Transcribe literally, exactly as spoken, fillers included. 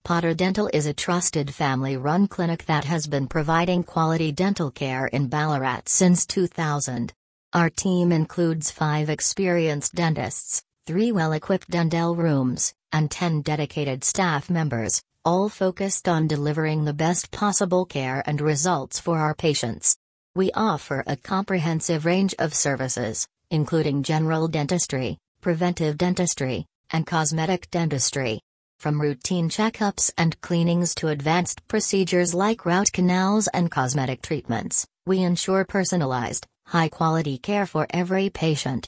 Potter Dental is a trusted family-run clinic that has been providing quality dental care in Ballarat since two thousand. Our team includes five experienced dentists, three well-equipped dental rooms, and ten dedicated staff members, all focused on delivering the best possible care and results for our patients. We offer a comprehensive range of services, including general dentistry, preventive dentistry, and cosmetic dentistry. From routine checkups and cleanings to advanced procedures like root canals and cosmetic treatments, we ensure personalized, high-quality care for every patient.